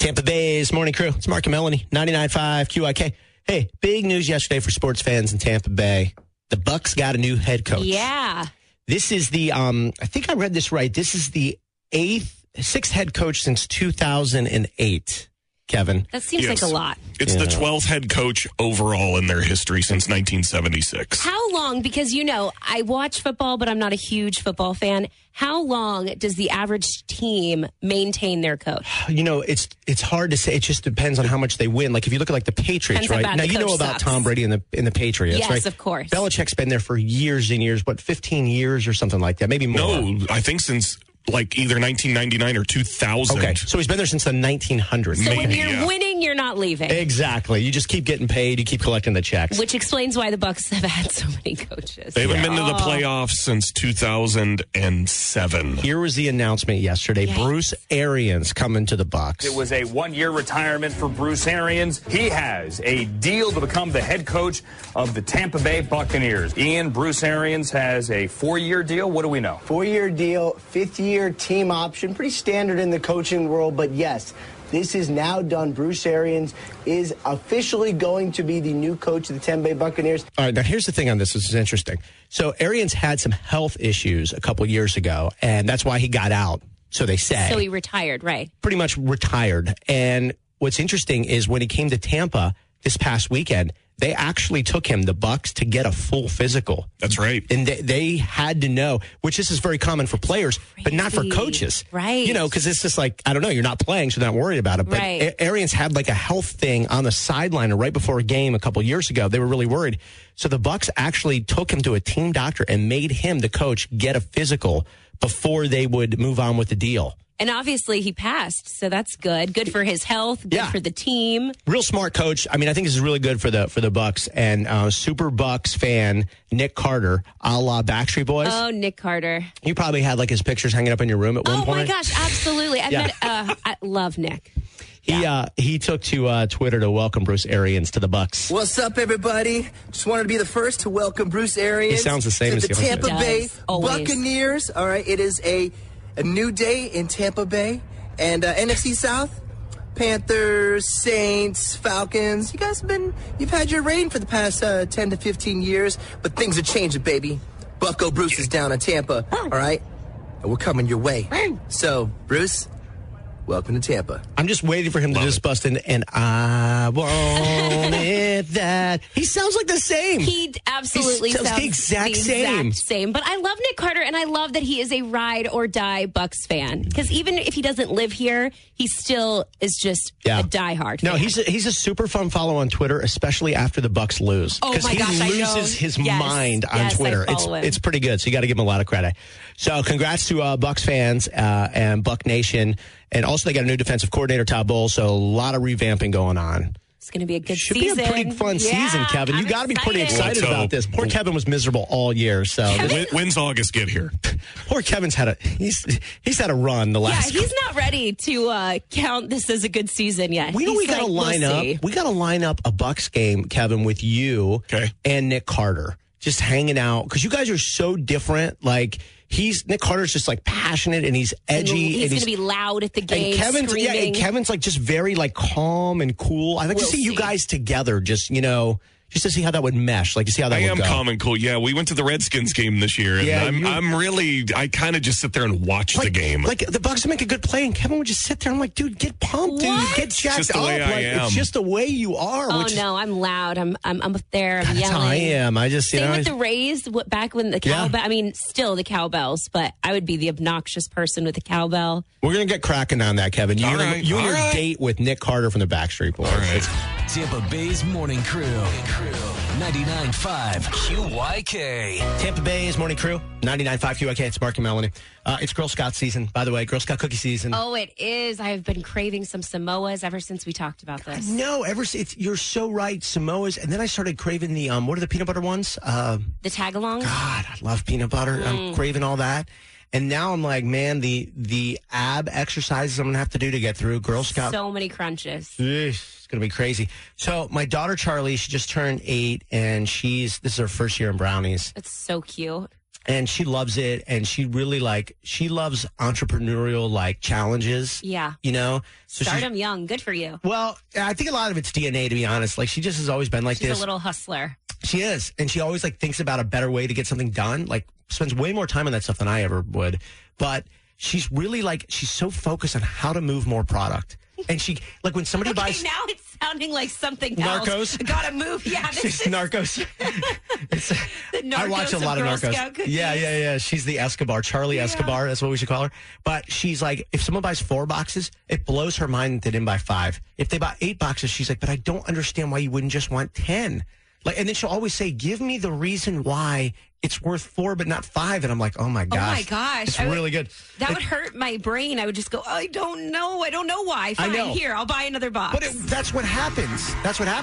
Tampa Bay's Morning Crew. It's Mark and Melanie, 99.5 QIK. Hey, big news yesterday for sports fans in Tampa Bay. The Bucs got a new head coach. Yeah. This is the, I think I read this right. This is the sixth head coach since 2008. Kevin. That seems like a lot. It's the 12th head coach overall in their history since 1976. How long? Because, I watch football, but I'm not a huge football fan. How long does the average team maintain their coach? It's hard to say. It just depends on how much they win. Like if you look at the Patriots, Depends right? Now you know about Tom Brady and the Patriots, yes, right? Yes, of course. Belichick's been there for years and years. 15 years or something like that? Maybe more. No, I think since either 1999 or 2000. Okay, so he's been there since the 1900s. So when you're winning, you're not leaving. Exactly. You just keep getting paid. You keep collecting the checks. Which explains why the Bucs have had so many coaches. They haven't been to the playoffs since 2007. Here was the announcement yesterday. Yikes. Bruce Arians coming to the Bucs. It was a one-year retirement for Bruce Arians. He has a deal to become the head coach of the Tampa Bay Buccaneers. Ian, Bruce Arians has a 4-year deal. What do we know? 4-year deal, 5th-year team option. Pretty standard in the coaching world, but yes, this is now done. Bruce Arians is officially going to be the new coach of the Tampa Bay Buccaneers. All right, now here's the thing on this. This is interesting. So Arians had some health issues a couple years ago, and that's why he got out, so they say. So he retired, right? Pretty much retired. And what's interesting is when he came to Tampa this past weekend, they actually took him, the Bucs, to get a full physical. That's right. And they had to know, which this is very common for players, but not for coaches. Right. Because it's just like, I don't know, you're not playing, so they're not worried about it. But right. Arians had a health thing on the sideline right before a game a couple years ago. They were really worried. So the Bucs actually took him to a team doctor and made him, the coach, get a physical before they would move on with the deal. And obviously he passed, so that's good. Good for his health, good for the team. Real smart coach. I mean, I think this is really good for the Bucs. And super Bucs fan Nick Carter, a la Backstreet Boys. Oh, Nick Carter. You probably had his pictures hanging up in your room at one point. Oh my gosh, absolutely. I love Nick. He took to Twitter to welcome Bruce Arians to the Bucs. What's up, everybody? Just wanted to be the first to welcome Bruce Arians. He sounds the same to as the Tampa Bay Buccaneers. All right, it is a new day in Tampa Bay, and NFC South, Panthers, Saints, Falcons. You guys you've had your reign for the past 10 to 15 years, but things are changing, baby. Bucko Bruce is down in Tampa, all right? And we're coming your way. So, Bruce, welcome to Tampa. I'm just waiting for him to just bust in, and I want it that. He sounds like the same. He absolutely sounds the exact same. But I love Nick Carter, and I love that he is a ride or die Bucs fan. Because even if he doesn't live here, he still is just a diehard fan. No, he's a super fun follow on Twitter, especially after the Bucs lose. Oh my gosh, he loses his mind on Twitter. It's pretty good. So you got to give him a lot of credit. So congrats to Bucs fans and Buck Nation. And also, they got a new defensive coordinator, Todd Bowles, so a lot of revamping going on. It's going to be a good season. Should be a pretty fun season, Kevin. You got to be pretty excited about this. Poor Kevin was miserable all year. So when's August get here? Poor Kevin's had he's had a run the last. Yeah, he's not ready to count this as a good season yet. We got to line up. We got to line up a Bucs game, Kevin, with you and Nick Carter, just hanging out because you guys are so different. Nick Carter's just passionate and he's edgy. He's going to be loud at the game. And Kevin's just very calm and cool. I like to see you guys together, just to see how that would mesh, to see how that would go. I am calm and cool. Yeah, we went to the Redskins game this year, and I kind of just sit there and watch the game. The Bucs make a good play, and Kevin would just sit there. I'm like, dude, get pumped, dude, get jacked just the up. Way I am. It's just the way you are. Oh no, I'm loud. I'm up there. I'm yelling. That's how I am. I just same with the Rays. Back when the cowbell. I mean, still the cowbells, but I would be the obnoxious person with the cowbell. We're gonna get cracking on that, Kevin. You and your date with Nick Carter from the Backstreet Boys. All right. Tampa Bay's Morning Crew. 99.5 QYK. Tampa Bay's Morning Crew. 99.5 QYK. It's Mark and Melanie. It's Girl Scout season, by the way. Girl Scout cookie season. Oh, it is. I've been craving some Samoas ever since we talked about this. No, you're so right. Samoas. And then I started craving the, what are the peanut butter ones? The Tagalongs? God, I love peanut butter. I'm craving all that. And now I'm like, man, the ab exercises I'm going to have to do to get through Girl Scout. So many crunches. It's going to be crazy. So my daughter, Charlie, she just turned 8, and this is her first year in brownies. It's so cute. And she loves it, and she really she loves entrepreneurial challenges. Yeah. You know? So start them young. Good for you. Well, I think a lot of it's DNA, to be honest. She just has always been like this. She's a little hustler. She is. And she always thinks about a better way to get something done. Spends way more time on that stuff than I ever would. But she's really she's so focused on how to move more product. And she, when somebody buys. Now it's sounding like something else. Narcos? Gotta move. Yeah. She's Narcos. Narcos. I watch a lot of Narcos. Yeah. She's the Escobar, Charlie Escobar. That's what we should call her. But she's if someone buys 4 boxes, it blows her mind that they didn't buy 5. If they buy 8 boxes, she's but I don't understand why you wouldn't just want 10. And then she'll always say, give me the reason why it's worth 4 but not 5. And I'm like, oh my gosh. Oh my gosh. It's really good. That would hurt my brain. I would just go, I don't know why. Fine, here, I'll buy another box. But that's what happens.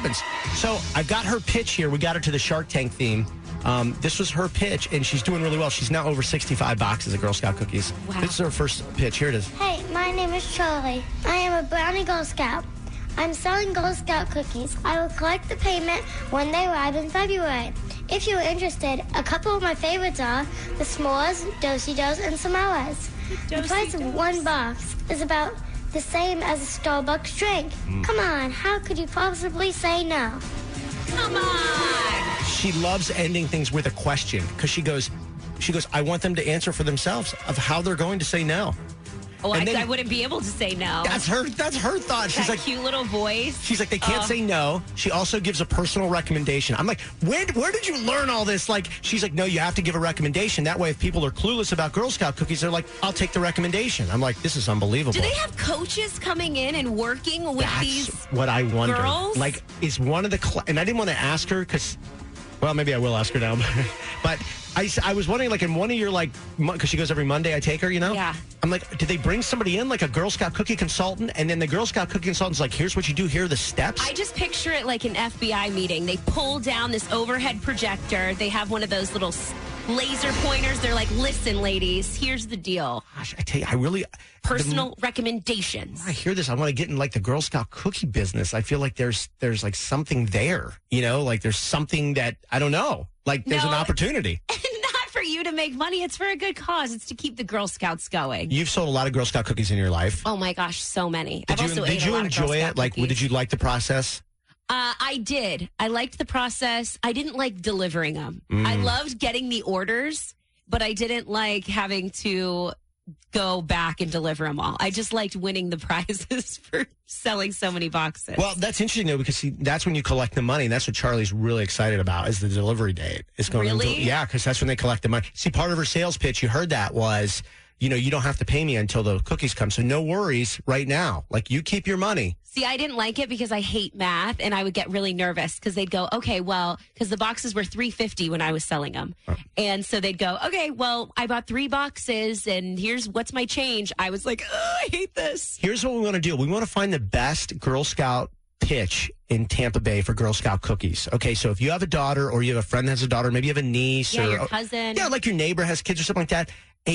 So I've got her pitch here. We got her to the Shark Tank theme. This was her pitch, and she's doing really well. She's now over 65 boxes of Girl Scout cookies. Wow. This is her first pitch. Here it is. Hey, my name is Charlie. I am a brownie Girl Scout. I'm selling Girl Scout cookies. I will collect the payment when they arrive in February. If you're interested, a couple of my favorites are the s'mores, Do-si-dos, and Samoas. The price of 1 box is about the same as a Starbucks drink. Come on, how could you possibly say no? Come on! She loves ending things with a question because she goes, I want them to answer for themselves of how they're going to say no. Oh, I wouldn't be able to say no. That's her thought. She's that cute little voice. She's they can't say no. She also gives a personal recommendation. I'm like, where did you learn all this? She's like, no, you have to give a recommendation. That way, if people are clueless about Girl Scout cookies, they're like, I'll take the recommendation. I'm like, this is unbelievable. Do they have coaches coming in and working with these what I wonder. Girls? Is one of the, and I didn't want to ask her because, well, maybe I will ask her now, but I was wondering, in one of your, because she goes every Monday, I take her, Yeah. I'm like, did they bring somebody in, a Girl Scout cookie consultant? And then the Girl Scout cookie consultant's like, here's what you do, here are the steps? I just picture it like an FBI meeting. They pull down this overhead projector. They have one of those little laser pointers. They're like, listen, ladies, here's the deal. Gosh, I tell you, I really... Personal recommendations. I hear this. I want to get in the Girl Scout cookie business. I feel like there's something there, there's something that, I don't know, there's an opportunity. Not for you to make money. It's for a good cause. It's to keep the Girl Scouts going. You've sold a lot of Girl Scout cookies in your life. Oh my gosh, so many. Did you enjoy it? Did you like the process? I did. I liked the process. I didn't like delivering them. I loved getting the orders, but I didn't like having to go back and deliver them all. I just liked winning the prizes for selling so many boxes. Well, that's interesting, though, because that's when you collect the money. And that's what Charlie's really excited about is the delivery date. Yeah, because that's when they collect the money. See, part of her sales pitch, you heard that was, you don't have to pay me until the cookies come. So no worries right now. You keep your money. See, I didn't like it because I hate math, and I would get really nervous because they'd go, okay, well, because the boxes were $3.50 when I was selling them. Oh. And so they'd go, okay, well, I bought 3 boxes, and what's my change? I was like, I hate this. Here's what we want to do. We want to find the best Girl Scout pitch in Tampa Bay for Girl Scout cookies. Okay, so if you have a daughter or you have a friend that has a daughter, maybe you have a niece. Yeah, your cousin. Yeah, your neighbor has kids or something like that.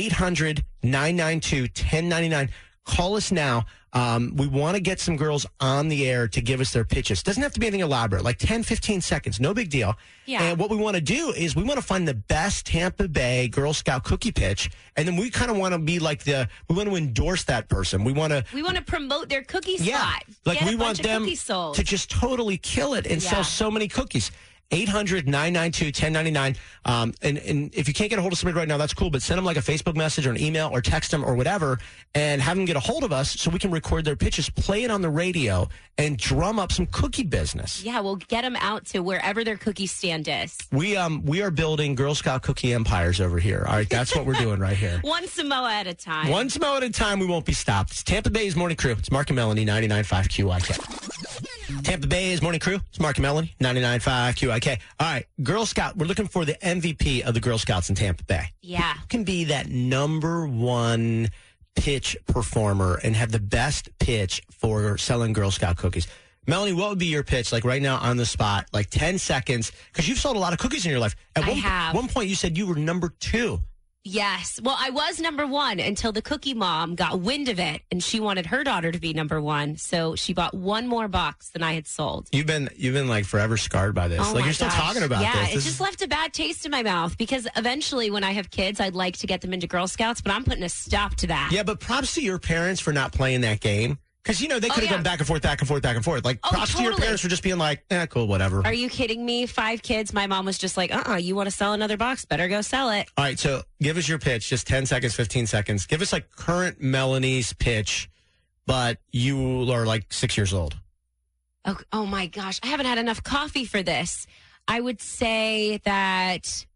800-992-1099. Call us now. We want to get some girls on the air to give us their pitches. Doesn't have to be anything elaborate, 10, 15 seconds. No big deal. Yeah. And what we want to do is we want to find the best Tampa Bay Girl Scout cookie pitch. And then we kind of want to be we want to endorse that person. We want to promote their cookie spot. We want them to just totally kill it and sell so many cookies. 800-992-1099. And if you can't get a hold of somebody right now, that's cool, but send them a Facebook message or an email or text them or whatever and have them get a hold of us so we can record their pitches, play it on the radio, and drum up some cookie business. Yeah, we'll get them out to wherever their cookie stand is. We are building Girl Scout cookie empires over here. All right, that's what we're doing right here. One Samoa at a time. One Samoa at a time, we won't be stopped. It's Tampa Bay's Morning Crew. It's Mark and Melanie, 99.5 QIK. Tampa Bay's Morning Crew. It's Mark and Melanie, 99.5 QIK. All right, Girl Scout. We're looking for the MVP of the Girl Scouts in Tampa Bay. Yeah. Who can be that number one pitch performer and have the best pitch for selling Girl Scout cookies? Melanie, what would be your pitch, right now on the spot, 10 seconds? Because you've sold a lot of cookies in your life. At one point, you said you were number 2. Yes. Well, I was number one until the cookie mom got wind of it, and she wanted her daughter to be number one. So she bought one more box than I had sold. You've been like forever scarred by this. Oh like you're still talking about this. Yeah, it just left a bad taste in my mouth because eventually when I have kids, I'd like to get them into Girl Scouts, but I'm putting a stop to that. Yeah, but props to your parents for not playing that game. Because, they could have gone back and forth, back and forth, back and forth. Like, props to your parents for just being like, cool, whatever. Are you kidding me? 5 kids. My mom was just like, you want to sell another box? Better go sell it. All right, so give us your pitch. Just 10 seconds, 15 seconds. Give us, like, current Melanie's pitch, but you are, like, 6 years old. Oh, my gosh. I haven't had enough coffee for this. I would say that...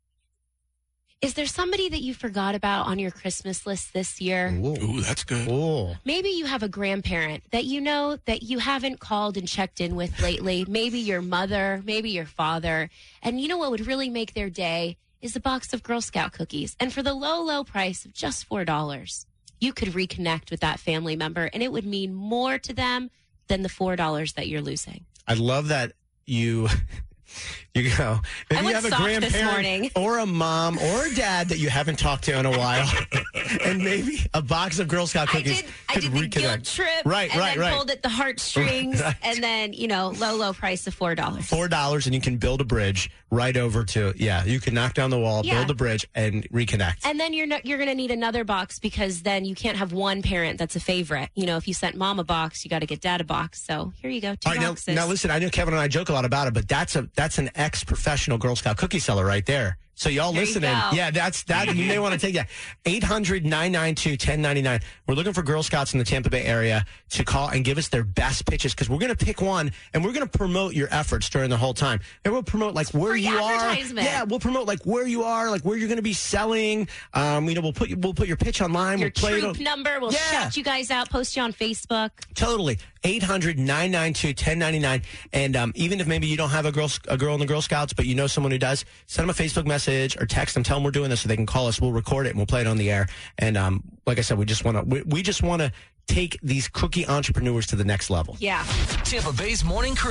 Is there somebody that you forgot about on your Christmas list this year? Ooh, that's good. Ooh. Maybe you have a grandparent that you know that you haven't called and checked in with lately. Maybe your mother, maybe your father. And you know what would really make their day is a box of Girl Scout cookies. And for the low, low price of just $4, you could reconnect with that family member, and it would mean more to them than the $4 that you're losing. I love that you... You go. Maybe you have a grandparent or a mom or a dad that you haven't talked to in a while, and maybe a box of Girl Scout cookies. I did the guilt trip, right, pulled at the heartstrings, and then low price of $4. $4, and you can build a bridge right over to you can knock down the wall, build a bridge, and reconnect. And then you're going to need another box because then you can't have one parent that's a favorite. If you sent mom a box, you got to get dad a box. So here you go, 2 boxes. Now listen, I know Kevin and I joke a lot about it, but that's an ex-professional Girl Scout cookie seller right there. So y'all listening, that's that. You may want to take that. 800-992-1099. We're looking for Girl Scouts in the Tampa Bay area to call and give us their best pitches because we're going to pick one and we're going to promote your efforts during the whole time. And we'll promote like where you are. Yeah, we'll promote like where you are, like where you're going to be selling. We'll put your pitch online. Your troop number. We'll shout you guys out. Post you on Facebook. Totally. 800-992-1099. And even if maybe you don't have a girl in the Girl Scouts, but you know someone who does, send them a Facebook message or text them. Tell them we're doing this so they can call us. We'll record it and we'll play it on the air. And like I said, we just want to take these cookie entrepreneurs to the next level. Yeah. Tampa Bay's Morning Crew,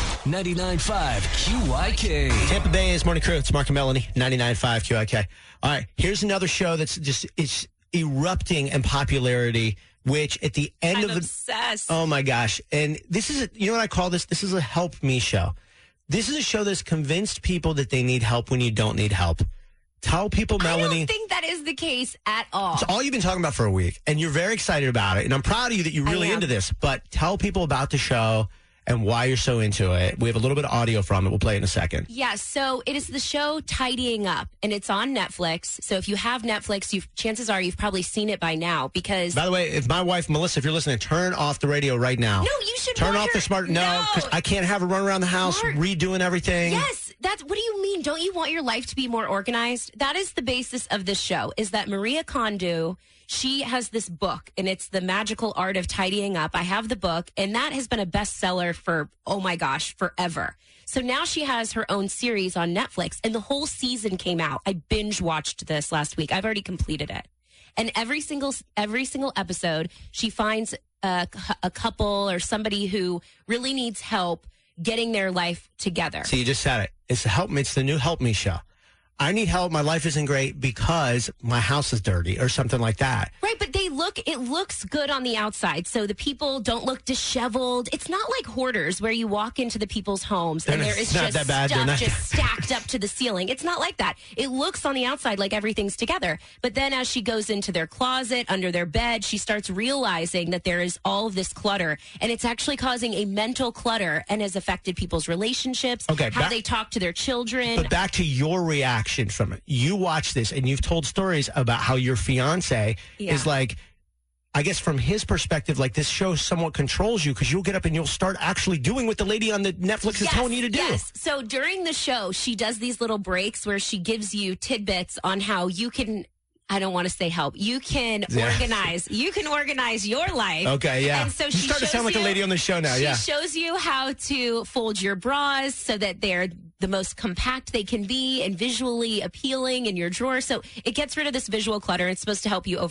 99.5 QYK. Tampa Bay's Morning Crew. It's Mark and Melanie, 99.5 QYK. All right, here's another show that's just it's erupting in popularity. Which at the end I'm obsessed. Oh my gosh! And this is you know what I call this? This is a help me show. This is a show that's convinced people that they need help when you don't need help. Tell people, Melanie. I don't think that is the case at all. It's all you've been talking about for a week, and you're very excited about it. And I'm proud of you that you're really into this. But tell people about the show and why you're so into it. We have a little bit of audio from it. We'll play it in a second. Yeah, so it is the show Tidying Up, and it's on Netflix. So if you have Netflix, chances are you've probably seen it by now because... By the way, if my wife, Melissa, if you're listening, turn off the radio right now. No, you should turn off the smart... No, because I can't have her run around the house redoing everything. Yes, what do you mean? Don't you want your life to be more organized? That is the basis of this show, is that Maria Kondo... She has this book, and it's The Magical Art of Tidying Up. I have the book, and that has been a bestseller for, oh my gosh, forever. So now she has her own series on Netflix, and the whole season came out. I binge watched this last week. I've already completed it. And every single episode, she finds a couple or somebody who really needs help getting their life together. So you just said it. It's the new Help Me show. I need help. My life isn't great because my house is dirty or something like that. Right, but it looks good on the outside. So the people don't look disheveled. It's not like Hoarders where you walk into the people's homes and there is just stuff just stacked up to the ceiling. It's not like that. It looks on the outside like everything's together. But then as she goes into their closet, under their bed, she starts realizing that there is all of this clutter. And it's actually causing a mental clutter and has affected people's relationships, how they talk to their children. But back to your reaction from it. You watch this and you've told stories about how your fiance is like, I guess from his perspective, like this show somewhat controls you because you'll get up and you'll start actually doing what the lady on the Netflix is telling you to do. Yes. So during the show, she does these little breaks where she gives you tidbits on how you can, I don't want to say help. You can organize. You can organize your life. Okay, yeah. And so you start to sound like a lady on the show now, She shows you how to fold your bras so that they're the most compact they can be and visually appealing in your drawer. So it gets rid of this visual clutter. It's supposed to help you overall.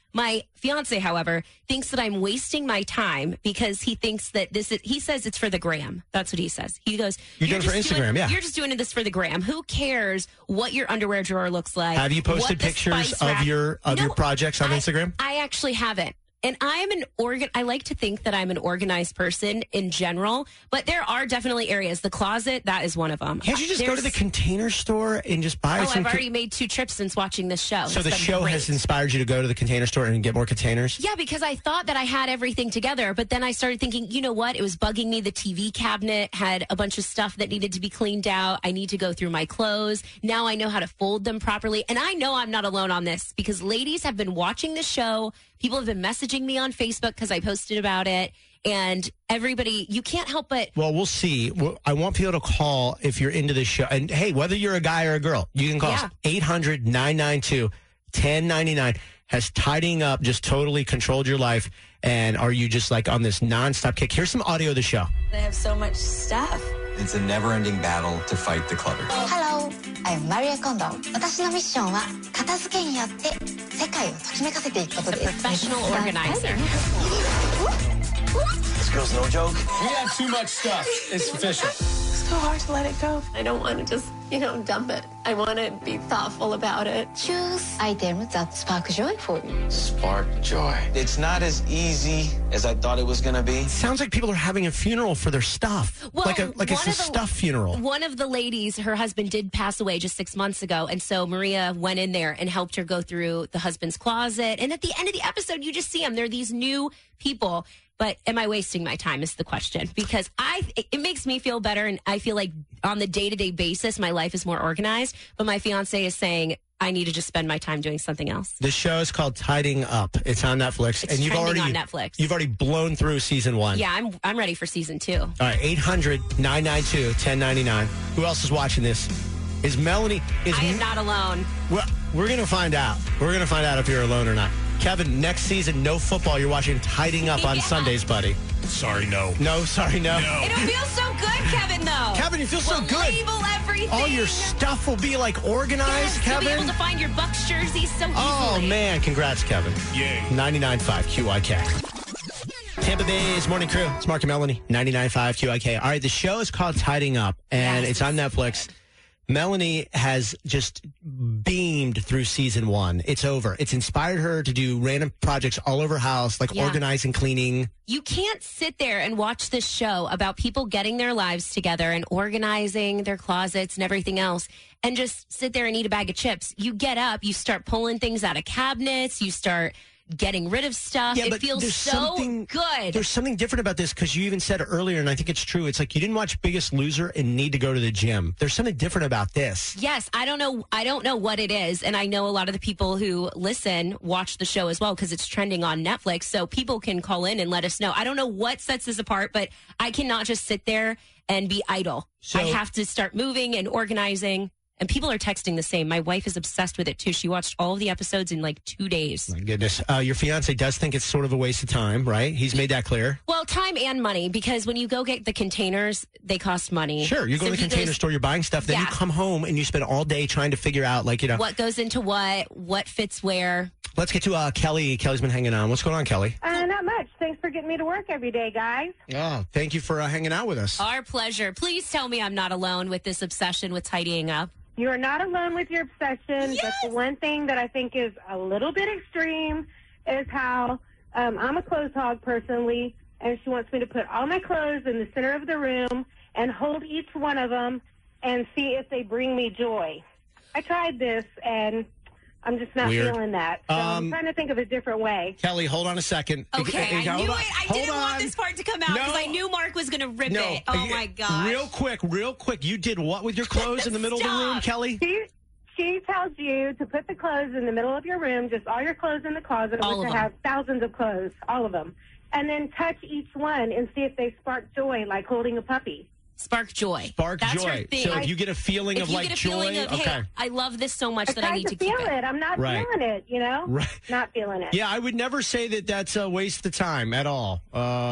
My fiance, however, thinks that I'm wasting my time because he thinks that he says it's for the gram. That's what he says. He goes, You're doing it for Instagram, yeah. You're just doing this for the gram. Who cares what your underwear drawer looks like? Have you posted pictures of your projects on Instagram? I actually haven't. And I like to think that I'm an organized person in general, but there are definitely areas. The closet, that is one of them. Can't you just go to the Container Store and just buy some? I've already made 2 trips since watching this show. So the show has inspired you to go to the Container Store and get more containers? Yeah, because I thought that I had everything together, but then I started thinking, you know what? It was bugging me. The TV cabinet had a bunch of stuff that needed to be cleaned out. I need to go through my clothes. Now I know how to fold them properly. And I know I'm not alone on this because ladies have been watching the show. People have been messaging me on Facebook because I posted about it. And everybody, you can't help but... Well, we'll see. I want people to call if you're into this show. And, hey, whether you're a guy or a girl, you can call us 800-992-1099. Has tidying up just totally controlled your life? And are you just like on this nonstop kick? Here's some audio of the show. They have so much stuff. It's a never-ending battle to fight the clutter. Hello, I'm Maria Kondo. 私のミッションは片付けによって世界をときめかせていくことです。 A professional organizer. This girl's no joke. We have too much stuff. It's official. It's so hard to let it go. I don't want to just, dump it. I want to be thoughtful about it. Choose items that spark joy for you. Spark joy. It's not as easy as I thought it was going to be. It sounds like people are having a funeral for their stuff. Well, like it's a stuff funeral. One of the ladies, her husband did pass away just 6 months ago. And so Maria went in there and helped her go through the husband's closet. And at the end of the episode, you just see them. They're these new people. But am I wasting my time is the question, because it makes me feel better. And I feel like on the day-to-day basis, my life is more organized. But my fiance is saying I need to just spend my time doing something else. The show is called Tidying Up. It's on Netflix. It's trending on Netflix. You've already blown through season 1. Yeah, I'm ready for season 2. All right, 800-992-1099. Who else is watching this? Is Melanie? I am not alone. Well, we're going to find out. We're going to find out if you're alone or not. Kevin, next season, no football. You're watching Tidying Up on Sundays, buddy. Sorry, no. No, sorry, no. It'll feel so good, Kevin, though. Kevin, you feel so good. Label everything. All your stuff will be, organized, Kevin. You'll be able to find your Bucks jerseys so easily. Oh, man. Congrats, Kevin. Yay. 99.5 QIK. Tampa Bay's Morning Crew. It's Mark and Melanie, 99.5 QIK. All right, the show is called Tidying Up, and it's on Netflix. Melanie has just beamed through season 1. It's over. It's inspired her to do random projects all over her house, organizing, cleaning. You can't sit there and watch this show about people getting their lives together and organizing their closets and everything else and just sit there and eat a bag of chips. You get up, you start pulling things out of cabinets, you start getting rid of stuff. Yeah, it feels so good. There's something different about this because you even said earlier, and I think it's true. It's like you didn't watch Biggest Loser and need to go to the gym. There's something different about this. Yes, I don't know what it is, and I know a lot of the people who listen watch the show as well because it's trending on Netflix. So people can call in and let us know. I don't know what sets this apart, but I cannot just sit there and be idle. I have to start moving and organizing. And people are texting the same. My wife is obsessed with it, too. She watched all of the episodes in 2 days. My goodness. Your fiance does think it's sort of a waste of time, right? He's made that clear. Well, time and money, because when you go get the containers, they cost money. Sure. You go to the container store, you're buying stuff. Then you come home and you spend all day trying to figure out, what goes into what fits where. Let's get to Kelly. Kelly's been hanging on. What's going on, Kelly? Not much. Thanks for getting me to work every day, guys. Oh, thank you for hanging out with us. Our pleasure. Please tell me I'm not alone with this obsession with tidying up. You are not alone with your obsession, but the one thing that I think is a little bit extreme is how I'm a clothes hog personally, and she wants me to put all my clothes in the center of the room and hold each one of them and see if they bring me joy. I tried this, and I'm just not feeling that. So I'm trying to think of a different way. Kelly, hold on a second. Okay, I knew it. I didn't want this part to come out because I knew Mark was going to rip it. Oh, my gosh. Real quick. You did what with your clothes in the middle of the room, Kelly? She tells you to put the clothes in the middle of your room, just all your clothes in the closet, which I have thousands of clothes, all of them, and then touch each one and see if they spark joy, like holding a puppy. Spark joy. That's joy. Her thing. So if you get a feeling of joy, hey, I love this so much that I need to feel keep it. I'm not feeling it, Right. Not feeling it. Yeah, I would never say that that's a waste of time at all.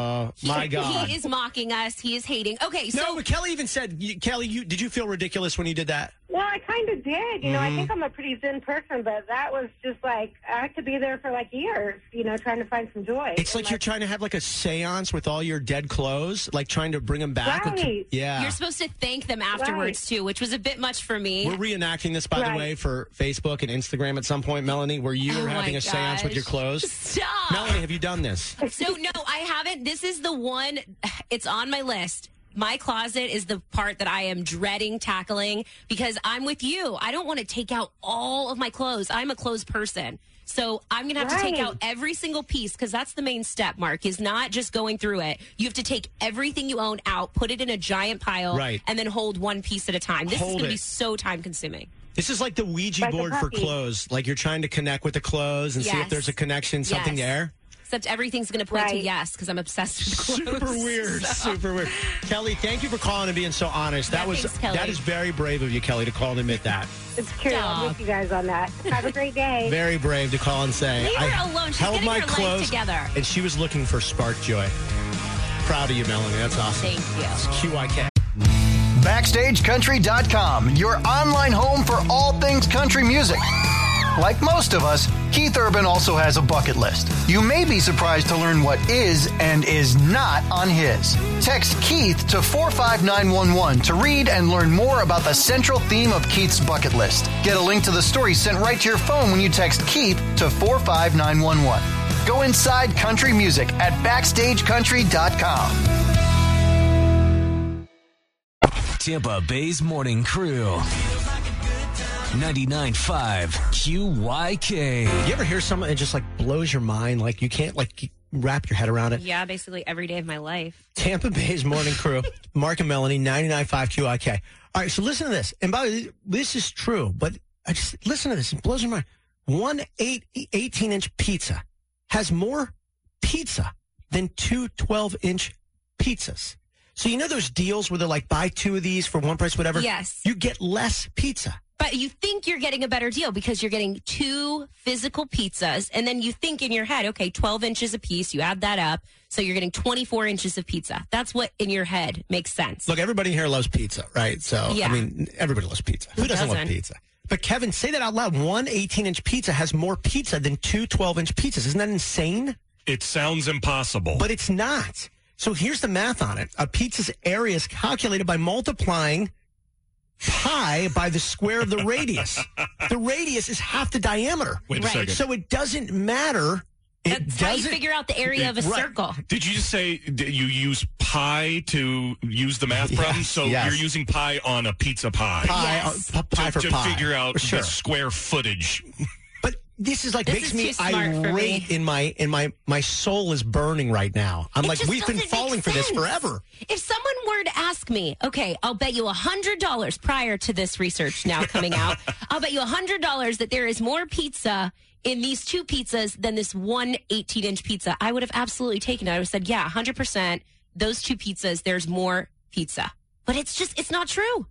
My God. He is mocking us. He is hating. Okay, so. No, but Kelly even said, Kelly, did you feel ridiculous when you did that? Well, I kind of did. You know, I think I'm a pretty zen person, but that was just like, I could be there for like years, you know, trying to find some joy. It's like you're trying to have like a seance with all your dead clothes, like trying to bring them back. Right. Yeah. You're supposed to thank them afterwards, too, which was a bit much for me. We're reenacting this, by the way, for Facebook and Instagram at some point, Melanie, where you were having a seance with your clothes. Stop. Melanie, have you done this? So, no, I haven't. This is the one. It's on my list. My closet is the part that I am dreading tackling because I'm with you. I don't want to take out all of my clothes. I'm a clothes person. So I'm going to have to take out every single piece because that's the main step, Mark, is not just going through it. You have to take everything you own out, put it in a giant pile, and then hold one piece at a time. This is going to be so time-consuming. This is like the Ouija board for clothes. Like you're trying to connect with the clothes and see if there's a connection, something there. Except everything's going to point to yes because I'm obsessed with clothes. Super weird. Super weird. Kelly, thank you for calling and being so honest. That is very brave of you, Kelly, to call and admit that. It's true. I'm with you guys on that. Have a great day. Very brave to call and say. Leave her alone. She's held getting my her clothes life together. And she was looking for spark joy. Proud of you, Melanie. That's awesome. Thank you. It's QYK. BackstageCountry.com, your online home for all things country music. Like most of us, Keith Urban also has a bucket list. You may be surprised to learn what is and is not on his. Text Keith to 45911 to read and learn more about the central theme of Keith's bucket list. Get a link to the story sent right to your phone when you text Keith to 45911. Go inside country music at BackstageCountry.com. Tampa Bay's Morning Crew. 99.5 QYK. You ever hear someone that just like blows your mind? Like you can't like wrap your head around it? Yeah, basically every day of my life. Tampa Bay's Morning Crew. Mark and Melanie, 99.5 QYK. All right, so listen to this. And by the way, this is true, but I just listen to this. It blows your mind. One 18-inch pizza has more pizza than two 12-inch pizzas. So you know those deals where they're like, buy two of these for one price, whatever? Yes. You get less pizza. But you think you're getting a better deal because you're getting two physical pizzas, and then you think in your head, okay, 12 inches a piece, you add that up, so you're getting 24 inches of pizza. That's what in your head makes sense. Look, everybody here loves pizza, right? So, yeah. I mean, everybody loves pizza. Who doesn't love pizza? But Kevin, say that out loud. One 18-inch pizza has more pizza than two 12-inch pizzas. Isn't that insane? It sounds impossible. But it's not. So here's the math on it. A pizza's area is calculated by multiplying pi by the square of the radius. The radius is half the diameter. Wait a second. So it doesn't matter. That's how you figure out the area of a circle. Did you just say you use pi to use the math problem? So you're using pi on a pizza pie. Pi for to pie. figure out the square footage. This is like makes me irate in my soul is burning right now. I'm like, we've been falling for this forever. If someone were to ask me, okay, I'll bet you $100 prior to this research now coming out, I'll bet you $100 that there is more pizza in these two pizzas than this one 18-inch pizza, I would have absolutely taken it. I would have said, yeah, 100%, those two pizzas, there's more pizza. But it's not true.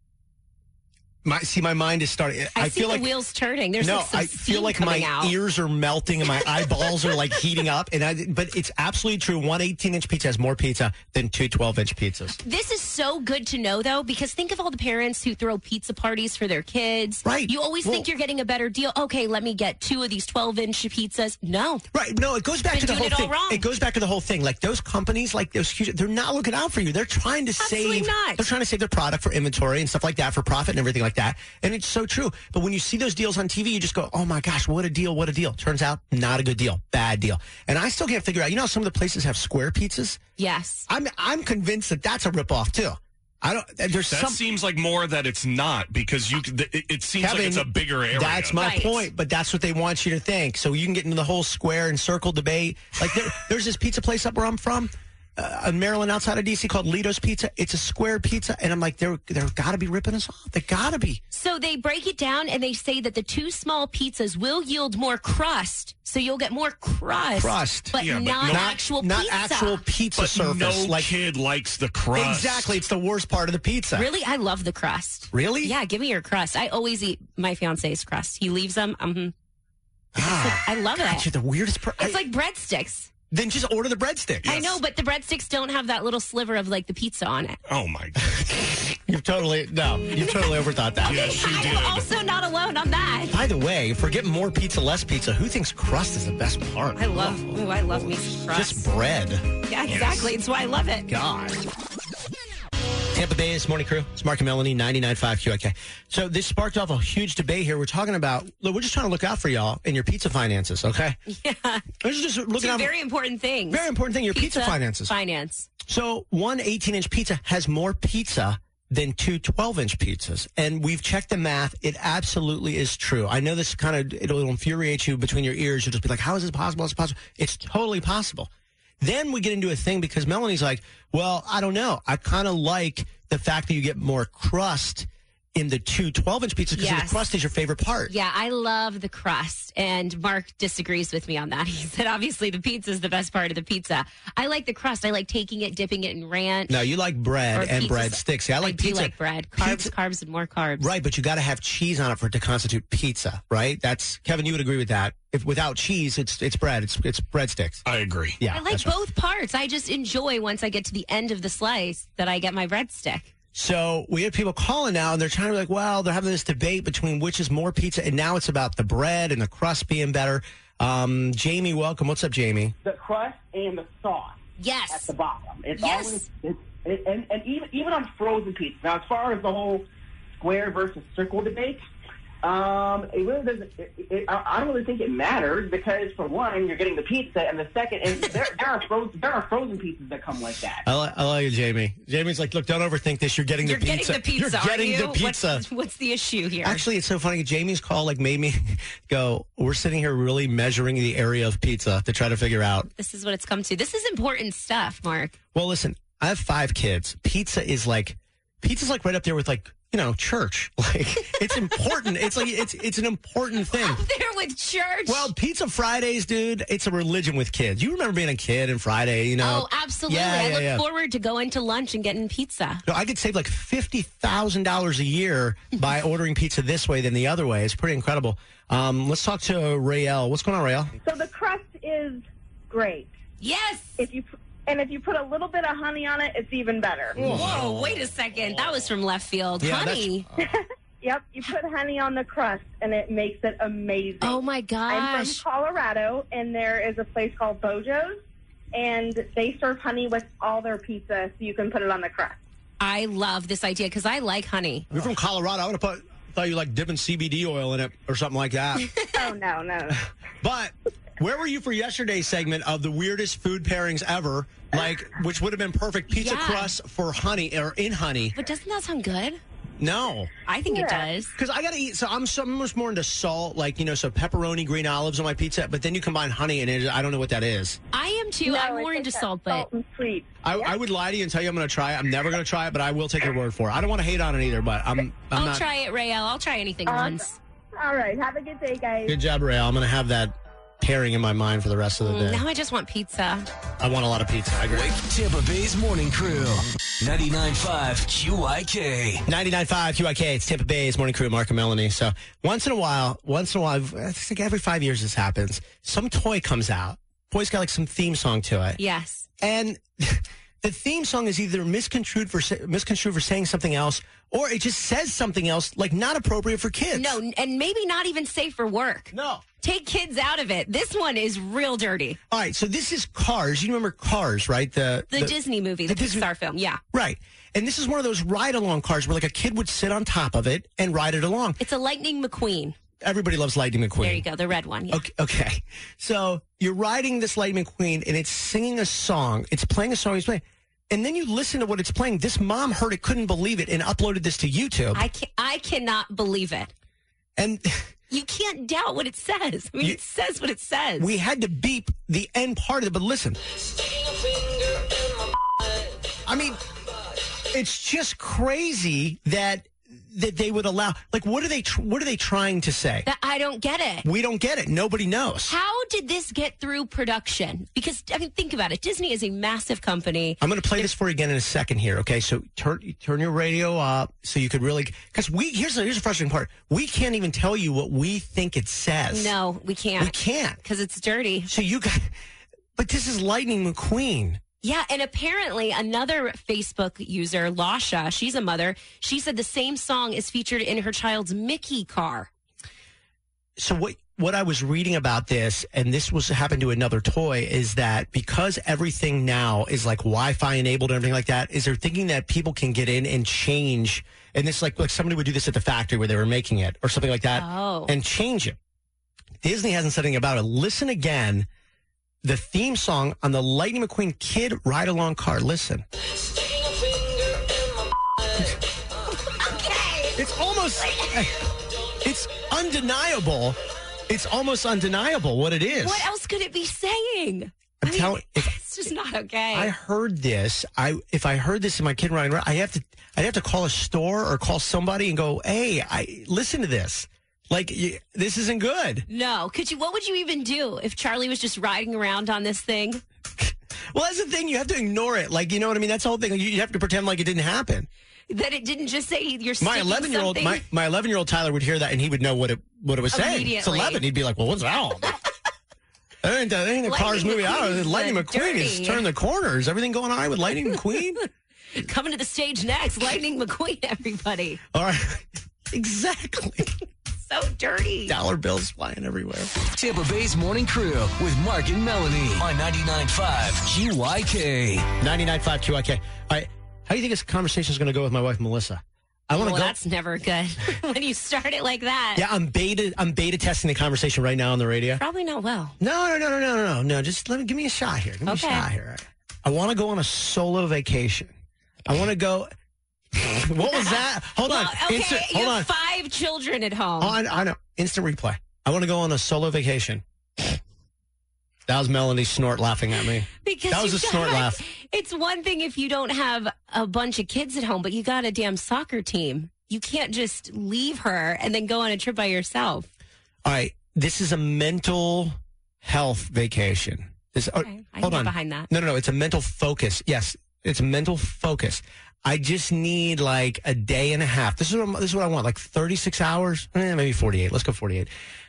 My mind is starting. I feel see like the wheels turning. There's I feel like my ears are melting and my eyeballs are like heating up. But it's absolutely true. One 18-inch pizza has more pizza than two 12-inch pizzas. This is so good to know, though, because think of all the parents who throw pizza parties for their kids. Right. You always think you're getting a better deal. Okay, let me get two of these 12-inch pizzas. No. Right. No, it goes back to the whole thing. It goes back to the whole thing. Like those companies, like those huge, they're not looking out for you. They're trying to save. They're trying to save their product for inventory and stuff like that, for profit and everything like that. And it's so true. But when you see those deals on TV, you just go, oh my gosh, what a deal, what a deal. Turns out, not a good deal. Bad deal. And I still can't figure out, how some of the places have square pizzas? Yes. I'm convinced that that's a ripoff too. Seems like more that it's not, because it seems Kevin, like it's a bigger area. That's my point, but that's what they want you to think. So you can get into the whole square and circle debate. Like there's this pizza place up where I'm from, in Maryland, outside of D.C., called Lido's Pizza. It's a square pizza, and I'm like, they're got to be ripping us off. They got to be. So they break it down, and they say that the two small pizzas will yield more crust, so you'll get more crust. But not actual pizza. Not actual pizza surface. No kid likes the crust. Exactly. It's the worst part of the pizza. Really? I love the crust. Really? Yeah, give me your crust. I always eat my fiance's crust. He leaves them. I love it. You're the weirdest person. It's like breadsticks. Then just order the breadsticks. I know, but the breadsticks don't have that little sliver of like the pizza on it. Oh my God. You've totally overthought that. Yes, you did. I'm also not alone on that. By the way, if we're getting more pizza, less pizza, who thinks crust is the best part? I love me some crust. Just bread. Yeah, exactly. It's why I love it. God. Tampa Bay's Morning Crew. It's Mark and Melanie, 99.5 QIK. So this sparked off a huge debate here. We're talking about, look, we're just trying to look out for y'all in your pizza finances, okay? Yeah. We're just looking out. Very important thing. Very important thing, your pizza finances. Finance. So one 18-inch pizza has more pizza than two 12-inch pizzas. And we've checked the math. It absolutely is true. I know this it'll infuriate you between your ears. You'll just be like, how is this possible? It's possible. It's totally possible. Then we get into a thing because Melanie's like, well, I don't know. I kind of like the fact that you get more crust in the two 12-inch pizzas because the crust is your favorite part. Yeah, I love the crust. And Mark disagrees with me on that. He said, obviously, the pizza is the best part of the pizza. I like the crust. I like taking it, dipping it in ranch. No, you like bread and breadsticks. See, I like pizza. I do like bread. Carbs, and more carbs. Right, but you got to have cheese on it for it to constitute pizza, right? That's Kevin, you would agree with that. If without cheese, it's bread. It's breadsticks. I agree. Yeah, I like both parts. I just enjoy once I get to the end of the slice that I get my breadstick. So we have people calling now, and they're trying to be like, well, they're having this debate between which is more pizza, and now it's about the bread and the crust being better. Jamie, welcome. What's up, Jamie? The crust and the sauce. Yes. At the bottom. It's always, and even on frozen pizza. Now, as far as the whole square versus circle debate, it really doesn't. I don't really think it matters because, for one, you're getting the pizza, and the second, and there are frozen pizzas that come like that. I like you, Jamie. Jamie's like, look, don't overthink this. You're getting the pizza. You're getting the pizza. What's the issue here? Actually, it's so funny. Jamie's call made me go, we're sitting here really measuring the area of pizza to try to figure out. This is what it's come to. This is important stuff, Mark. Well, listen, I have 5 kids. Pizza's like right up there with church. Like, it's important. It's an important thing. Up there with church. Well, Pizza Fridays, dude, it's a religion with kids. You remember being a kid and Friday, Oh, absolutely. I look forward to going to lunch and getting pizza. No, I could save like $50,000 a year by ordering pizza this way than the other way. It's pretty incredible. Let's talk to Rael. What's going on, Rael? So the crust is great. Yes. If you put a little bit of honey on it, it's even better. Whoa, wait a second. That was from left field. Yeah, honey. Yep, you put honey on the crust, and it makes it amazing. Oh, my gosh. I'm from Colorado, and there is a place called Bojo's, and they serve honey with all their pizza, so you can put it on the crust. I love this idea, because I like honey. You're from Colorado. I thought you like dipping CBD oil in it or something like that. Oh, no. But where were you for yesterday's segment of the weirdest food pairings ever? Which would have been perfect pizza crust for honey or in honey. But doesn't that sound good? No. I think it does. Because I got to eat. So I'm so much more into salt, so pepperoni, green olives on my pizza. But then you combine honey and I don't know what that is. I am too. I'm more into salt, but and sweet. I would lie to you and tell you I'm going to try it. I'm never going to try it, but I will take your word for it. I don't want to hate on it either, but I'll try it, Rael. I'll try anything once. All right. Have a good day, guys. Good job, Rael. I'm going to have that pairing in my mind for the rest of the day. Now I just want pizza. I want a lot of pizza. I agree. Tampa Bay's Morning Crew. 99.5 QIK. 99.5 QIK. It's Tampa Bay's Morning Crew, Mark and Melanie. So once in a while, I think every 5 years this happens, some toy comes out. Toy's got some theme song to it. Yes. And the theme song is either misconstrued for saying something else, or it just says something else, not appropriate for kids. No, and maybe not even safe for work. No. Take kids out of it. This one is real dirty. All right, so this is Cars. You remember Cars, right? The Disney movie, the Pixar film, yeah. Right. And this is one of those ride-along cars where a kid would sit on top of it and ride it along. It's a Lightning McQueen. Everybody loves Lightning McQueen. There you go, the red one. Yeah. Okay. So you're riding this Lightning McQueen, and it's singing a song. It's playing a song he's playing. And then you listen to what it's playing. This mom heard it, couldn't believe it, and uploaded this to YouTube. I cannot believe it. And you can't doubt what it says. I mean, it says what it says. We had to beep the end part of it, but listen. I mean, it's just crazy that they would allow. What are they trying to say? That I don't get it. We don't get it. Nobody knows. How did this get through production? Because think about it. Disney is a massive company. I'm going to play this for you again in a second here. Okay, so turn your radio up so you could really, because here's the frustrating part. We can't even tell you what we think it says. No, we can't. We can't because it's dirty. So But this is Lightning McQueen. Yeah, and apparently another Facebook user, Lasha, she's a mother, she said the same song is featured in her child's Mickey car. So what I was reading about this, and this happened to another toy, is that because everything now is like Wi-Fi enabled and everything like that, is they're thinking that people can get in and change, and this like somebody would do this at the factory where they were making it or something like that, and change it. Disney hasn't said anything about it. Listen again. The theme song on the Lightning McQueen Kid Ride-Along car. Listen. It's almost... It's undeniable. It's almost undeniable what it is. What else could it be saying? It's just not okay. I heard this. If I heard this in my kid riding around, I'd have to call a store or call somebody and go, hey, listen to this. Like, this isn't good. No. What would you even do if Charlie was just riding around on this thing? Well, that's the thing. You have to ignore it. Like, you know what I mean? That's the whole thing. You have to pretend like it didn't happen. That it didn't just say you're my 11-year-old something. my 11-year-old Tyler would hear that and he would know what it was saying. It's 11. He'd be like, well, what's that all about? That ain't a Cars movie out. Lightning McQueen is turning the corners. Everything going on with Lightning McQueen? Coming to the stage next, Lightning McQueen, everybody. All right. Exactly. So dirty. Dollar bills flying everywhere. Tampa Bay's Morning Crew with Mark and Melanie on 99.5 QYK. 99.5 QYK. All right. How do you think this conversation is going to go with my wife, Melissa? That's never good when you start it like that. Yeah, I'm beta testing the conversation right now on the radio. Probably not well. No. Just give me a shot here. Give me a shot here. I want to go on a solo vacation. I want to go... What was that? Hold on. Okay, you have 5 children at home. I know. Instant replay. I want to go on a solo vacation. That was Melanie's snort laughing at me. That was a snort laugh. It's one thing if you don't have a bunch of kids at home, but you got a damn soccer team. You can't just leave her and then go on a trip by yourself. All right. This is a mental health vacation. Okay. Hold on. Behind that. No. It's a mental focus. Yes, it's a mental focus. I just need like a day and a half. This is what I want. Like 36 hours, maybe 48. Let's go 48.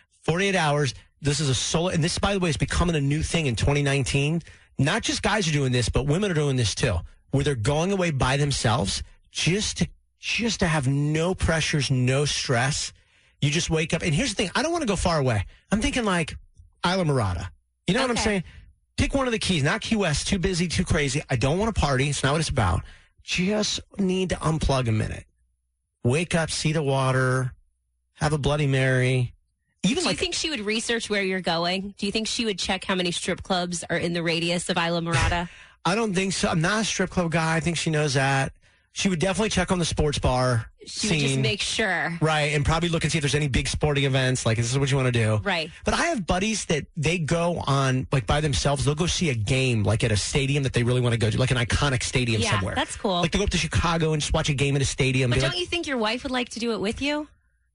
48 hours. This is a solo, and this, by the way, is becoming a new thing in 2019. Not just guys are doing this, but women are doing this too, where they're going away by themselves just to have no pressures, no stress. You just wake up, and here's the thing: I don't want to go far away. I'm thinking like Isla Mirada. You know what I'm saying? Pick one of the Keys, not Key West. Too busy, too crazy. I don't want to party. It's not what it's about. Just need to unplug a minute. Wake up, see the water, have a Bloody Mary. Do you think she would research where you're going? Do you think she would check how many strip clubs are in the radius of Isla Mirada? I don't think so. I'm not a strip club guy. I think she knows that. She would definitely check on the sports bar She scene. would just make sure. Right, and probably look and see if there's any big sporting events. Like, this is what you want to do. Right. But I have buddies that they go on, like, by themselves. They'll go see a game, like, at a stadium that they really want to go to, like an iconic stadium somewhere. Yeah, that's cool. Like, they go up to Chicago and just watch a game at a stadium. But don't you think your wife would like to do it with you?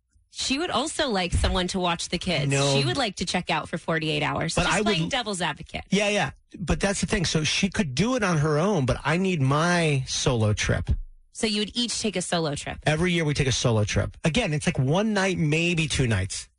She would also like someone to watch the kids. No. She would like to check out for 48 hours. But just playing devil's advocate. Yeah. But that's the thing. So she could do it on her own, but I need my solo trip. So you would each take a solo trip? Every year we take a solo trip. Again, it's like one night, maybe 2 nights.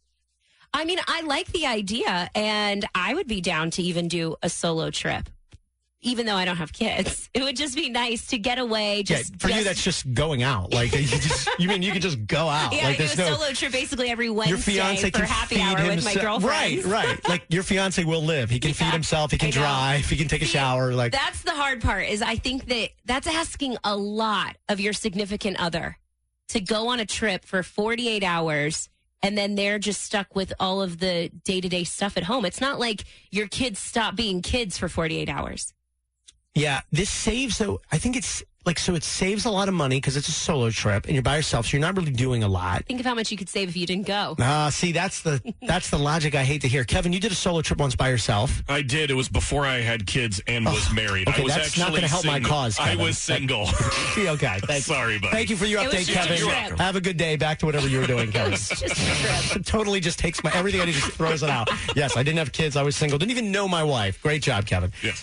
I mean, I like the idea, and I would be down to even do a solo trip. Even though I don't have kids, it would just be nice to get away. For you, that's just going out. Like you mean you can just go out? Yeah, like, I do a solo trip basically every Wednesday your fiance for happy hour with my girlfriend. Right. Like your fiance will live. He can feed himself. He can drive. He can take a shower. Like that's the hard part. Is I think that's asking a lot of your significant other to go on a trip for 48 hours. And then they're just stuck with all of the day-to-day stuff at home. It's not like your kids stop being kids for 48 hours. Yeah, this saves, though. I think it's like, so it saves a lot of money because it's a solo trip and you're by yourself, so you're not really doing a lot. Think of how much you could save if you didn't go. See, that's the logic I hate to hear. Kevin, you did a solo trip once by yourself. I did. It was before I had kids and was married. Okay, I was that's actually not going to help my cause, Kevin. I was single. Okay, thanks. Sorry, buddy. Thank you for your update, Kevin. Have a good day. Back to whatever you were doing, Kevin. It was just a trip. Totally just takes everything I do, just throws it out. Yes, I didn't have kids. I was single. Didn't even know my wife. Great job, Kevin. Yes.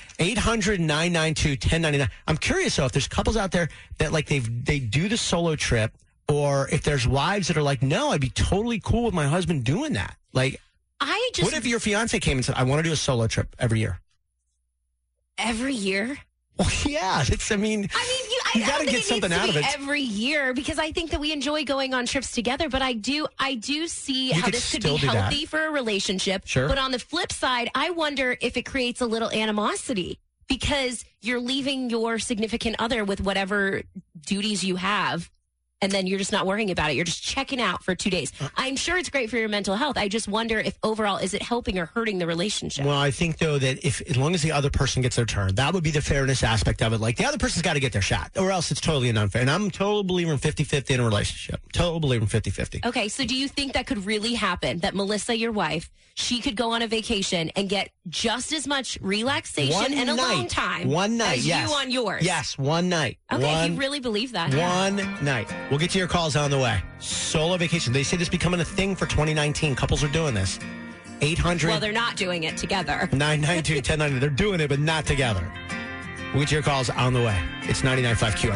800-992-1099. I'm curious, though, if there's couples out there that like they do the solo trip, or if there's wives that are like, no, I'd be totally cool with my husband doing that. Like, what if your fiance came and said, I want to do a solo trip every year? Every year? Well, yeah. You got to get something out of it every year, because I think that we enjoy going on trips together. But I do see how this could be healthy for a relationship. Sure. But on the flip side, I wonder if it creates a little animosity because you're leaving your significant other with whatever duties you have. And then you're just not worrying about it. You're just checking out for 2 days. I'm sure it's great for your mental health. I just wonder if overall, is it helping or hurting the relationship? Well, I think, though, that as long as the other person gets their turn, that would be the fairness aspect of it. Like, the other person's got to get their shot, or else it's totally unfair. And I'm a total believer in 50-50 in a relationship. Total believer in 50-50. Okay, so do you think that could really happen? That Melissa, your wife, she could go on a vacation and get just as much relaxation and alone time as you on yours? Yes, one night. Okay, you really believe that? One night. We'll get to your calls on the way. Solo vacation. They say this is becoming a thing for 2019. Couples are doing this. 800. Well, they're not doing it together. 992-1090. They're doing it, but not together. We'll get to your calls on the way. It's 99.5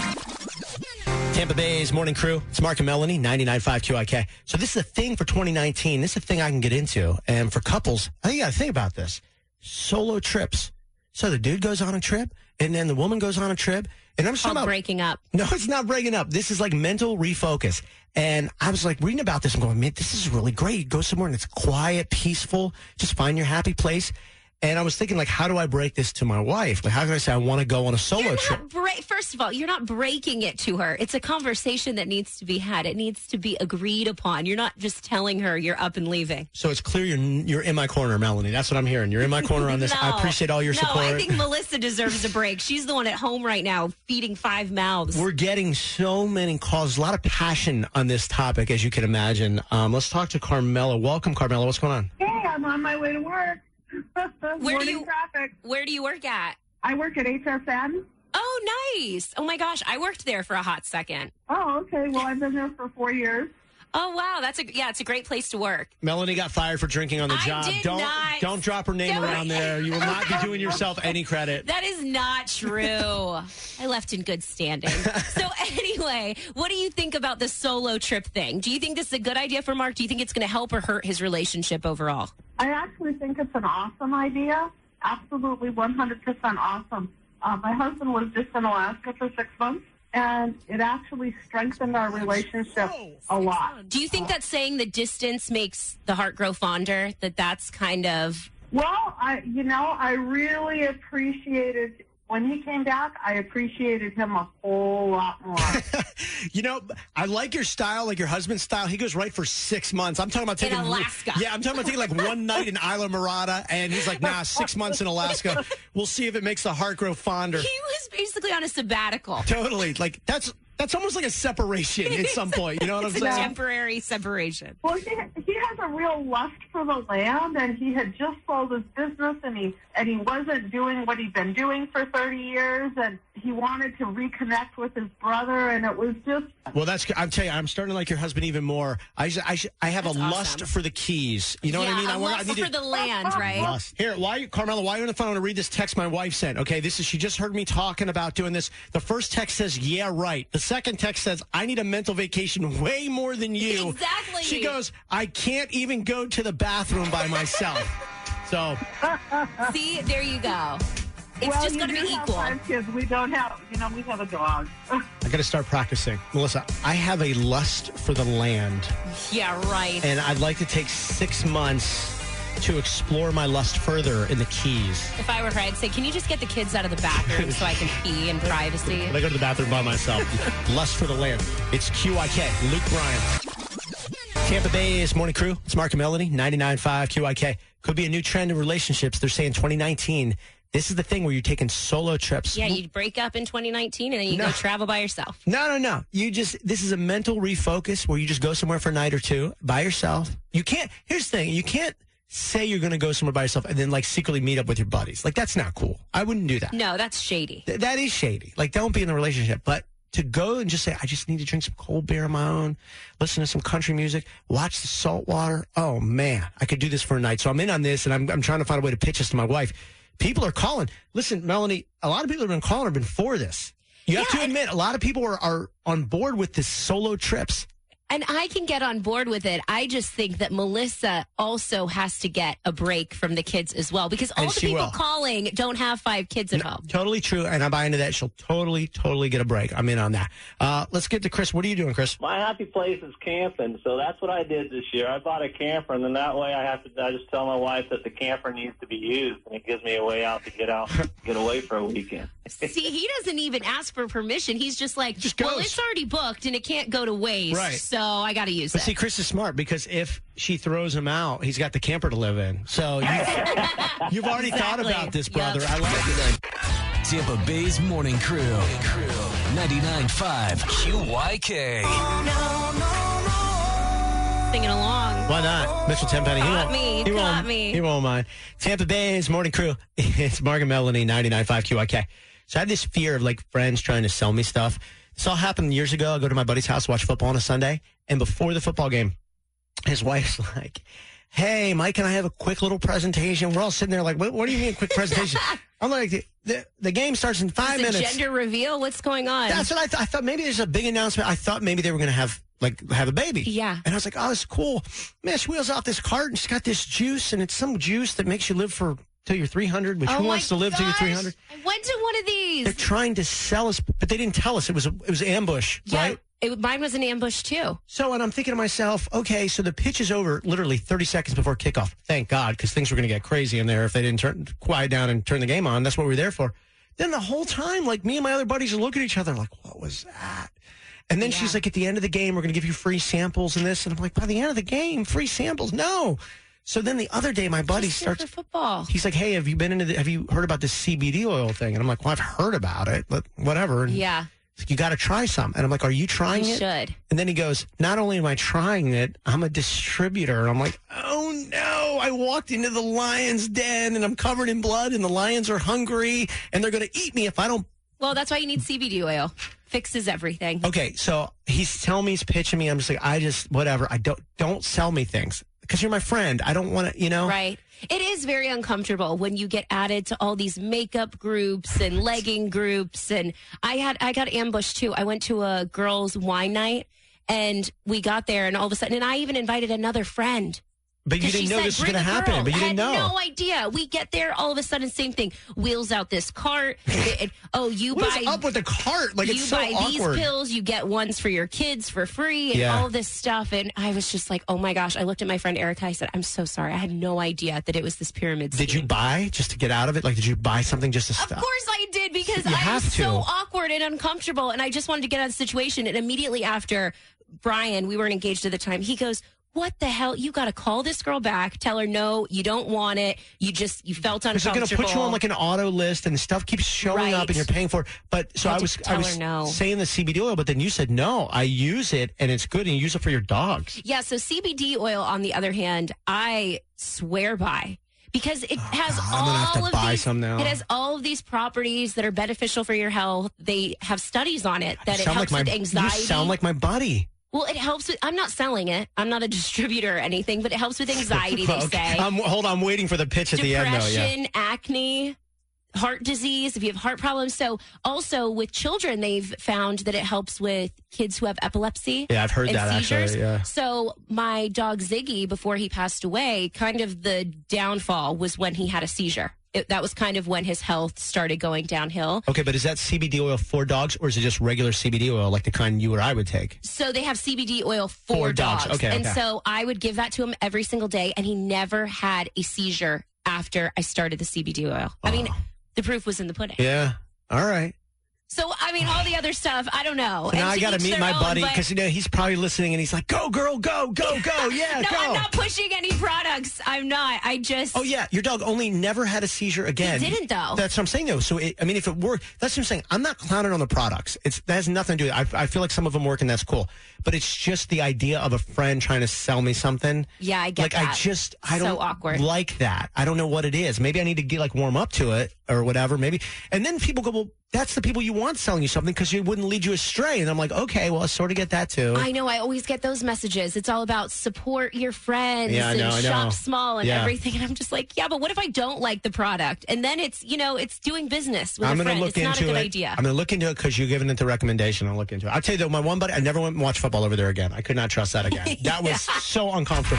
QIK. Tampa Bay's Morning Crew. It's Mark and Melanie, 99.5 QIK. So this is a thing for 2019. This is a thing I can get into. And for couples, I think you got to think about this. Solo trips. So the dude goes on a trip, and then the woman goes on a trip. And I'm just talking about breaking up. No, it's not breaking up. This is like mental refocus. And I was like reading about this and going, man, this is really great. Go somewhere and it's quiet, peaceful. Just find your happy place. And I was thinking, like, how do I break this to my wife? Like, how can I say I want to go on a solo trip? First of all, you're not breaking it to her. It's a conversation that needs to be had. It needs to be agreed upon. You're not just telling her you're up and leaving. So it's clear you're in my corner, Melanie. That's what I'm hearing. You're in my corner on this. No, I appreciate all your support. I think Melissa deserves a break. She's the one at home right now feeding 5 mouths. We're getting so many calls, a lot of passion on this topic, as you can imagine. Let's talk to Carmela. Welcome, Carmela. What's going on? Hey, I'm on my way to work. Where do you work at? I work at HSN. Oh, nice. Oh, my gosh. I worked there for a hot second. Oh, okay. Well, I've been there for 4 years. Oh, wow. It's a great place to work. Melanie got fired for drinking on the job. Don't drop her name around there. You will not be doing yourself any credit. That is not true. I left in good standing. So anyway, what do you think about the solo trip thing? Do you think this is a good idea for Mark? Do you think it's going to help or hurt his relationship overall? I actually think it's an awesome idea. Absolutely 100% awesome. My husband was just in Alaska for 6 months. And it actually strengthened our relationship a lot. Do you think that saying the distance makes the heart grow fonder, that's kind of... Well, I really appreciated... When he came back, I appreciated him a whole lot more. I like your style, like your husband's style. He goes right for 6 months. I'm talking about taking... In Alaska. Yeah, I'm talking about taking like one night in Isla Mirada, and he's like, 6 months in Alaska. We'll see if it makes the heart grow fonder. He was basically on a sabbatical. Totally. Like, that's almost like a separation at some point. You know what I'm saying? It's a temporary separation. Well, he has a real lust for the land, and he had just sold his business, and he wasn't doing what he'd been doing for 30 years, and he wanted to reconnect with his brother, and it was just... Well, I'm telling you, I'm starting to like your husband even more. I have a lust for the keys. You know what I mean? A lust for the land, right? Lust. Here, Carmela, while you're on the phone, I want to read this text my wife sent. Okay, she just heard me talking about doing this. The first text says, yeah, right. The second text says, I need a mental vacation way more than you. Exactly. She goes, I can't even go to the bathroom by myself. So. See, there you go. It's just going to be equal. 5 kids. We don't have, we have a dog. I got to start practicing. Melissa, I have a lust for the land. Yeah, right. And I'd like to take 6 months to explore my lust further in the Keys. If I were her, I'd say, can you just get the kids out of the bathroom so I can pee in privacy? I go to the bathroom by myself. Lust for the land. It's QIK. Luke Bryan. Tampa Bay's Morning Crew. It's Mark and Melanie, 99.5 QIK. Could be a new trend in relationships. They're saying 2019. This is the thing where you're taking solo trips. Yeah, you break up in 2019 and then you go travel by yourself. No. This is a mental refocus where you just go somewhere for a night or two by yourself. Here's the thing. You can't say you're going to go somewhere by yourself and then like secretly meet up with your buddies. Like, that's not cool. I wouldn't do that. No, that's shady. That is shady. Like, don't be in a relationship. But to go and just say, I just need to drink some cold beer on my own, listen to some country music, watch the salt water. Oh, man, I could do this for a night. So I'm in on this, and I'm trying to find a way to pitch this to my wife. People are calling. Listen, Melanie, a lot of people have been calling have been for this. You have to admit, a lot of people are on board with this solo trips. And I can get on board with it. I just think that Melissa also has to get a break from the kids as well, because all the people calling don't have 5 kids at home. Totally true, and I buy into that. She'll totally get a break. I'm in on that. Let's get to Chris. What are you doing, Chris? My happy place is camping, so that's what I did this year. I bought a camper, and then that way I just tell my wife that the camper needs to be used, and it gives me a way out, get away for a weekend. See, he doesn't even ask for permission. He's just like, well, it's already booked, and it can't go to waste, right. So I got to use it. But see, Chris is smart, because if she throws him out, he's got the camper to live in. So you've already thought about this, brother. Yep. I like it. Tampa Bay's Morning Crew. 99.5 QYK. Singing along. Why not? Mitchell Tenpenny. He won't mind. Tampa Bay's Morning Crew. It's Mark and Melanie, 99.5 QYK. So I had this fear of like friends trying to sell me stuff. This all happened years ago. I go to my buddy's house, watch football on a Sunday, and before the football game, his wife's like, hey, Mike, can I have a quick little presentation? We're all sitting there like, what do you mean a quick presentation? I'm like, the game starts in 5 minutes. Gender reveal? What's going on? That's what I thought. I thought maybe there's a big announcement. I thought maybe they were going to have a baby. Yeah. And I was like, oh, this is cool. Man, she wheels off this cart, and she's got this juice, and it's some juice that makes you live till you're 300, which who wants to live till you're 300? I went to one of these. They're trying to sell us, but they didn't tell us. It was ambush, right? Mine was an ambush, too. So, and I'm thinking to myself, okay, so the pitch is over literally 30 seconds before kickoff. Thank God, because things were going to get crazy in there if they didn't quiet down and turn the game on. That's what we were there for. Then the whole time, like, me and my other buddies are looking at each other like, what was that? And then she's like, at the end of the game, we're going to give you free samples and this. And I'm like, by the end of the game, free samples? No. So then the other day, my buddy starts football. He's like, "Hey, have you heard about this CBD oil thing?" And I'm like, "Well, I've heard about it, but whatever." And yeah, you got to try some. And I'm like, "Are you trying it?" Should. And then he goes, "Not only am I trying it, I'm a distributor." And I'm like, "Oh no!" I walked into the lion's den, and I'm covered in blood, and the lions are hungry, and they're going to eat me if I don't. Well, that's why you need CBD oil. Fixes everything. Okay, so he's telling me, he's pitching me. I'm just like, whatever. I don't sell me things. Because you're my friend. I don't want to, Right. It is very uncomfortable when you get added to all these makeup groups and legging groups. And I got ambushed, too. I went to a girls' wine night, and we got there, and all of a sudden, and I even invited another friend. But you didn't know this was going to happen. But you didn't know. I had no idea. We get there, all of a sudden, same thing. Wheels out this cart. What's up with the cart? Like, it's so awkward. You buy these pills. You get ones for your kids for free, and all this stuff. And I was just like, oh my gosh. I looked at my friend Erica. I said, I'm so sorry. I had no idea that it was this pyramid scheme. Did you buy just to get out of it? Like, did you buy something just to stop? Of course I did, because I was so awkward and uncomfortable, and I just wanted to get out of the situation. And immediately after, Brian, we weren't engaged at the time, he goes, what the hell? You got to call this girl back. Tell her, no, you don't want it. You felt uncomfortable. Because they're going to put you on like an auto list, and stuff keeps showing up, and you're paying for it. But so I was saying the CBD oil, but then you said, no, I use it, and it's good, and you use it for your dogs. Yeah, so CBD oil, on the other hand, I swear by. Because it has it has all of these properties that are beneficial for your health. They have studies on it that it helps with anxiety. You sound like my buddy. Well, it helps with, I'm not selling it. I'm not a distributor or anything, but it helps with anxiety, they say. Hold on, I'm waiting for the pitch at the end, though. Depression, acne, heart disease, if you have heart problems. So also with children, they've found that it helps with kids who have epilepsy. Yeah, I've heard that seizures. Actually. Yeah. So my dog Ziggy, before he passed away, kind of the downfall was when he had a seizure. That was kind of when his health started going downhill. Okay, but is that CBD oil for dogs, or is it just regular CBD oil, like the kind you or I would take? So they have CBD oil for dogs. Okay, and so I would give that to him every single day, and he never had a seizure after I started the CBD oil. I mean, the proof was in the pudding. Yeah. All right. So, I mean, all the other stuff, I don't know. So now I got to meet my buddy, because he's probably listening, and he's like, go, girl, go. Yeah, no, go. I'm not pushing any products. I'm not. I just... Oh, yeah. Your dog only never had a seizure again. He didn't, though. That's what I'm saying, though. So, if it worked, that's what I'm saying. I'm not clowning on the products. That has nothing to do with it. I feel like some of them work, and that's cool. But it's just the idea of a friend trying to sell me something. Yeah, I get that. I don't awkward. like that. I don't know what it is. Maybe I need to warm up to it or whatever. Maybe. And then people go, well, that's the people you want selling you something because it wouldn't lead you astray. And I'm like, okay, well, I sort of get that too. I know. I always get those messages. It's all about support your friends and shop small and everything. And I'm just like, yeah, but what if I don't like the product? And then it's, it's doing business with a friend. It's not a good idea. I'm going to look into it because you're giving it the recommendation. I'll look into it. I'll tell you, though, my one buddy, I never went and watched football over there again. I could not trust that again. That was so uncomfortable.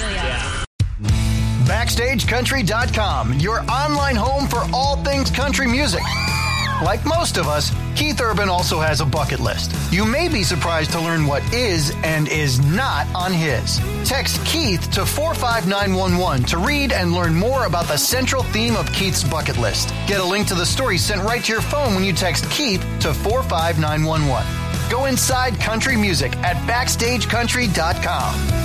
BackstageCountry.com, your online home for all things country music. Like most of us, Keith Urban also has a bucket list. You may be surprised to learn what is and is not on his. Text Keith to 45911 to read and learn more about the central theme of Keith's bucket list. Get a link to the story sent right to your phone when you text Keith to 45911. Go inside country music at BackstageCountry.com.